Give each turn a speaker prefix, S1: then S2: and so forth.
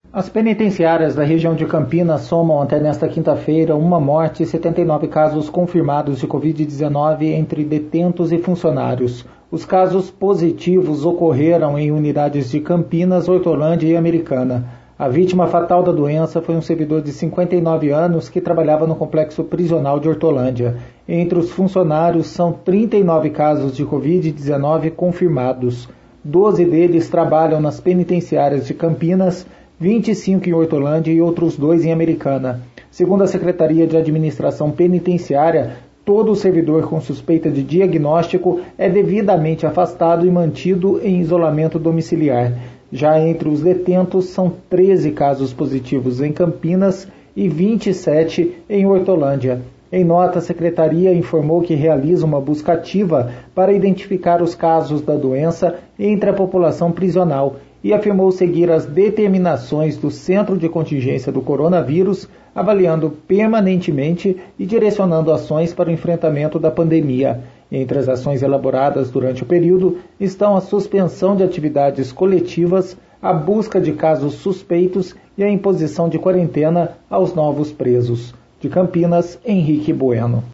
S1: As penitenciárias da região de Campinas somam até nesta quinta-feira uma morte e 79 casos confirmados de Covid-19 entre detentos e funcionários. Os casos positivos ocorreram em unidades de Campinas, Hortolândia e Americana. A vítima fatal da doença foi um servidor de 59 anos que trabalhava no complexo prisional de Hortolândia. Entre os funcionários são 39 casos de Covid-19 confirmados. 12 deles trabalham nas penitenciárias de Campinas, 25 em Hortolândia e outros 2 em Americana. Segundo a Secretaria de Administração Penitenciária, todo servidor com suspeita de diagnóstico é devidamente afastado e mantido em isolamento domiciliar. Já entre os detentos, são 13 casos positivos em Campinas e 27 em Hortolândia. Em nota, a Secretaria informou que realiza uma busca ativa para identificar os casos da doença entre a população prisional e afirmou seguir as determinações do Centro de Contingência do Coronavírus, avaliando permanentemente e direcionando ações para o enfrentamento da pandemia. Entre as ações elaboradas durante o período estão a suspensão de atividades coletivas, a busca de casos suspeitos e a imposição de quarentena aos novos presos. De Campinas, Henrique Bueno.